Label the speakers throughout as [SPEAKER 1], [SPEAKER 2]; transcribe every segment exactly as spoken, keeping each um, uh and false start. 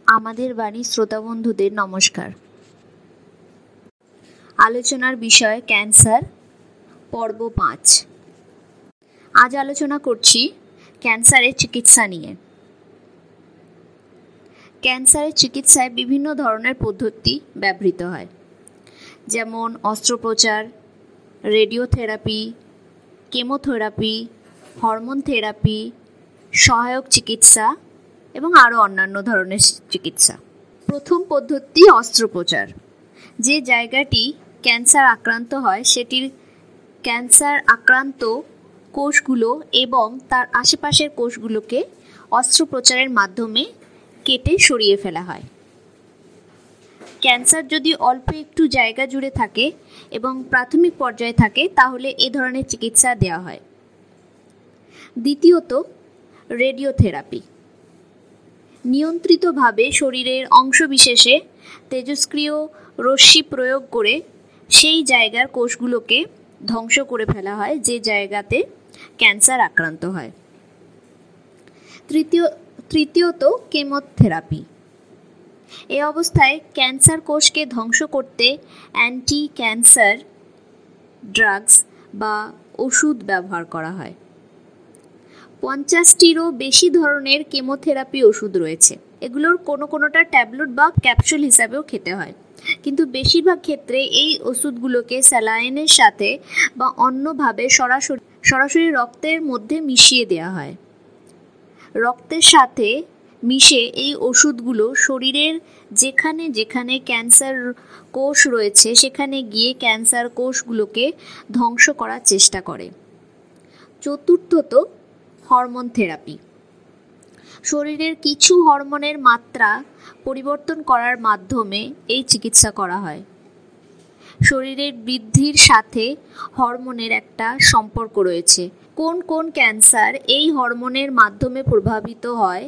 [SPEAKER 1] আমাদের বাণী শ্রোতা বন্ধুদের নমস্কার। আলোচনার বিষয় ক্যান্সার, পর্ব পাঁচ। আজ আলোচনা করছি ক্যান্সারের চিকিৎসা নিয়ে। ক্যান্সারের চিকিৎসায় বিভিন্ন ধরনের পদ্ধতি ব্যবহৃত হয়, যেমন অস্ত্রোপচার, রেডিওথেরাপি, কেমোথেরাপি, হরমোন থেরাপি, সহায়ক চিকিৎসা এবং আরও অন্যান্য ধরনের চিকিৎসা। প্রথম পদ্ধতি অস্ত্রোপচার। যে জায়গাটি ক্যান্সার আক্রান্ত হয় সেটির ক্যান্সার আক্রান্ত কোষগুলো এবং তার আশেপাশের কোষগুলোকে অস্ত্রোপচারের মাধ্যমে কেটে সরিয়ে ফেলা হয়। ক্যান্সার যদি অল্প একটু জায়গা জুড়ে থাকে এবং প্রাথমিক পর্যায়ে থাকে তাহলে এ ধরনের চিকিৎসা দেওয়া হয়। দ্বিতীয়ত রেডিওথেরাপি। নিয়ন্ত্রিতভাবে শরীরের অংশবিশেষে তেজস্ক্রিয় রশ্মি প্রয়োগ করে সেই জায়গার কোষগুলোকে ধ্বংস করে ফেলা হয় যে জায়গাতে ক্যান্সার আক্রান্ত হয়। তৃতীয় তৃতীয়ত কেমোথেরাপি। এই অবস্থায় ক্যান্সার কোষকে ধ্বংস করতে অ্যান্টি ক্যান্সার ড্রাগস বা ওষুধ ব্যবহার করা হয়। পঞ্চাশটিরও বেশি ধরনের কেমোথেরাপি ওষুধ রয়েছে। এগুলোর কোনো কোনোটা ট্যাবলেট বা ক্যাপসুল হিসাবেও খেতে হয়, কিন্তু বেশিরভাগ ক্ষেত্রে এই ওষুধগুলোকে স্যালাইনের সাথে বা অন্যভাবে সরাসরি সরাসরি রক্তের মধ্যে মিশিয়ে দেওয়া হয়। রক্তের সাথে মিশে এই ওষুধগুলো শরীরের যেখানে যেখানে ক্যান্সার কোষ রয়েছে সেখানে গিয়ে ক্যান্সার কোষগুলোকে ধ্বংস করার চেষ্টা করে। চতুর্থত হরমোন থেরাপি। শরীরের কিছু হরমোনের মাত্রা পরিবর্তন করার মাধ্যমে এই চিকিৎসা করা হয়। শরীরের বৃদ্ধির সাথে হরমোনের একটা সম্পর্ক রয়েছে। কোন কোন ক্যান্সার এই হরমোনের মাধ্যমে প্রভাবিত হয়?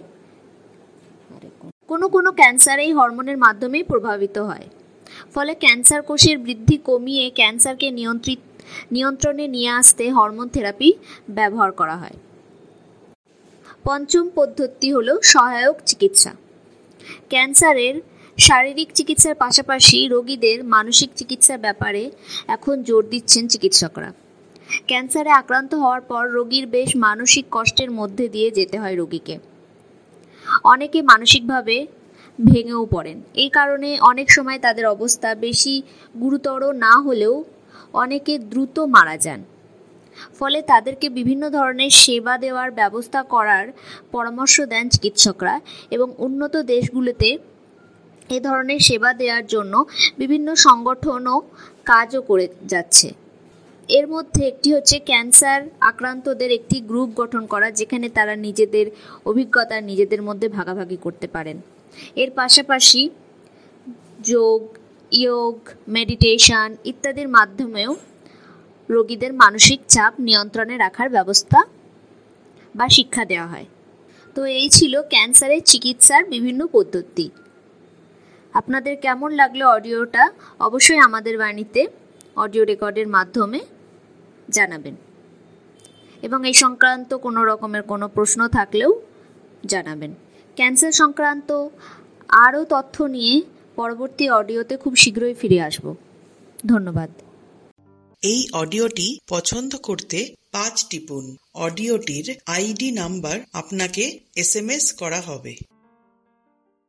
[SPEAKER 1] কোনো কোনো ক্যান্সার এই হরমোনের মাধ্যমেই প্রভাবিত হয়। ফলে ক্যান্সার কোষের বৃদ্ধি কমিয়ে ক্যান্সারকে নিয়ন্ত্রিত নিয়ন্ত্রণে নিয়ে আসতে হরমোন থেরাপি ব্যবহার করা হয়। পঞ্চম পদ্ধতি হলো সহায়ক চিকিৎসা। ক্যান্সারের শারীরিক চিকিৎসার পাশাপাশি রোগীদের মানসিক চিকিৎসার ব্যাপারে এখন জোর দিচ্ছেন চিকিৎসকরা। ক্যান্সারে আক্রান্ত হওয়ার পর রোগীর বেশ মানসিক কষ্টের মধ্যে দিয়ে যেতে হয় রোগীকে। অনেকে মানসিকভাবে ভেঙেও পড়েন। এই কারণে অনেক সময় তাদের অবস্থা বেশি গুরুতর না হলেও অনেকে দ্রুত মারা যান। ফলে তাদেরকে বিভিন্ন ধরনের সেবা দেওয়ার ব্যবস্থা করার পরামর্শ দেন চিকিৎসকরা এবং উন্নত দেশগুলোতে এ ধরনের সেবা দেওয়ার জন্য বিভিন্ন সংগঠনও কাজও করে যাচ্ছে। এর মধ্যে একটি হচ্ছে ক্যান্সার আক্রান্তদের একটি গ্রুপ গঠন করা, যেখানে তারা নিজেদের অভিজ্ঞতা নিজেদের মধ্যে ভাগাভাগি করতে পারেন। এর পাশাপাশি যোগ, ইয়োগ, মেডিটেশন ইত্যাদির মাধ্যমেও রোগীদের মানসিক চাপ নিয়ন্ত্রণে রাখার ব্যবস্থা বা শিক্ষা দেওয়া হয়। তো এই ছিল ক্যান্সারের চিকিৎসার বিভিন্ন পদ্ধতি। আপনাদের কেমন লাগলো অডিওটা অবশ্যই আমাদের বাণীতে অডিও রেকর্ডের মাধ্যমে জানাবেন, এবং এই সংক্রান্ত কোনো রকমের কোনো প্রশ্ন থাকলেও জানাবেন। ক্যান্সার সংক্রান্ত আরও তথ্য নিয়ে পরবর্তী অডিওতে খুব শীঘ্রই ফিরে আসব। ধন্যবাদ।
[SPEAKER 2] এই অডিওটি পছন্দ করতে পাঁচ টিপুন। অডিওটির আইডি নাম্বার আপনাকে এস এম এস করা হবে।